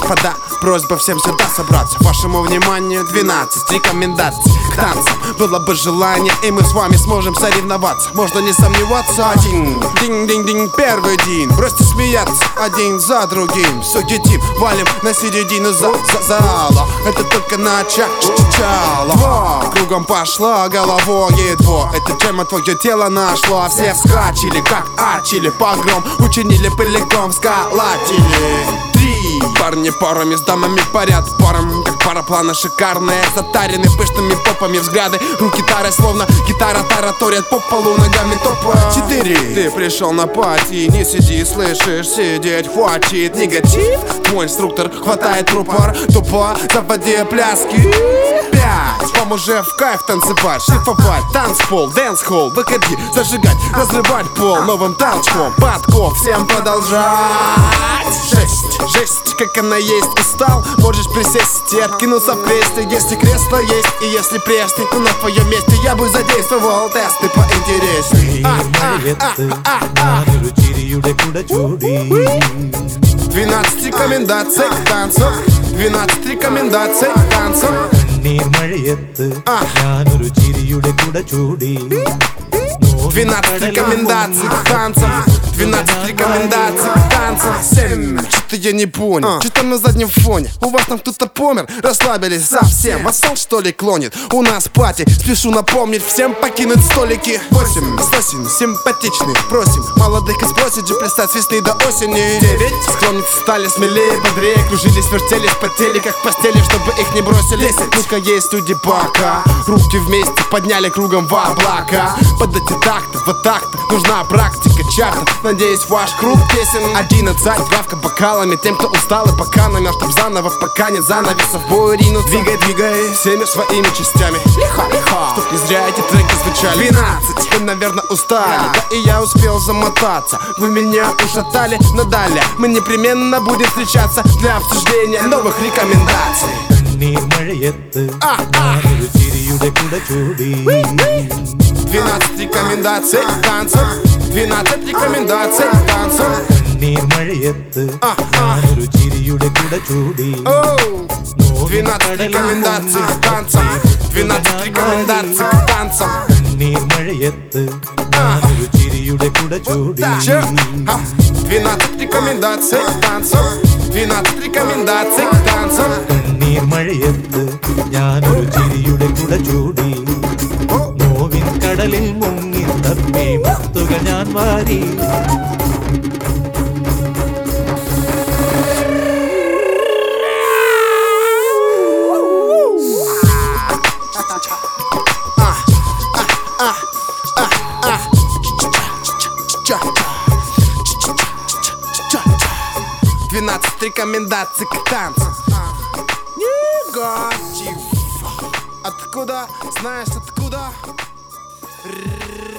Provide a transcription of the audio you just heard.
господа, просьба всем сюда собраться. Вашему вниманию 12 рекомендаций к танцам. Было бы желание, и мы с вами сможем соревноваться. Можно не сомневаться. Один, динь-динь-динь, первый день. Бросьте смеяться один за другим. Все едим, валим на середину зала. Это только начало. Два, кругом пошла, головой едва. Это тема твое тело нашло. Все вскочили, как ачили. Погром учинили, пыликом сколотили. Три, парни парами с дамами парят паром, как парапланы шикарные, затарены пышными попами взгляды. Руки тары, словно гитара тараторят по полу ногами топа. Четыре, ты пришел на пати, не сиди, слышишь, сидеть хватит. Негатив, твой инструктор хватает рупор, тупо заводи пляски. Пять, вам уже в кайф танцевать, шлифовать, танцпол, дэнс-холл, выходи, зажигать, разрывать пол новым толчком, подков, всем продолжать. Шесть, жесть, как она есть, устал, можешь присесть и откинуться в кресле. Если кресло есть и если пресный, то на твоем месте я бы задействовал тесты поинтересней. 12 рекомендаций к танцу, 12 рекомендаций к танцу. 12 рекомендаций к танцам, 12 рекомендаций к танцам. 7, что-то я не понял, что-то на заднем фоне. У вас там кто-то помер, расслабились совсем. Вас сон что ли клонит? У нас пати, спешу напомнить всем покинуть столики. 8, сосен, симпатичный, просим молодых из площади плясать с весны до осени. 9, скромницы стали смелее, бодрее, кружились, вертелись, потели как в постели, чтобы их не бросили. 10, ну-ка есть люди пока, руки вместе подняли кругом в облака. Под эти такты, вот так-то нужна практика чарта. Надеюсь, ваш круг песен. 11, гавка бокалами тем, кто устал и пока намел, чтоб заново, пока нет занавесов бой ринут. Двигай, двигай всеми своими частями, лихо, лихо, чтоб не зря эти треки звучали. 12, вы, наверное, устали, да и я успел замотаться. Вы меня ушатали, но далее мы непременно будем встречаться для обсуждения новых рекомендаций. 12 рекомендаций к танцу, 12 рекомендаций к танцу. 12 рекомендаций к танцам, 12 рекомендаций к танцам. 12 рекомендаций к танцам, 12 рекомендаций к танцам. കടലിൽ മുങ്ങി തപ്പി മുത്തുകൾ ഞാൻ വാരി. Двенадцать рекомендаций к танцам. Негатив. Откуда? Знаешь откуда?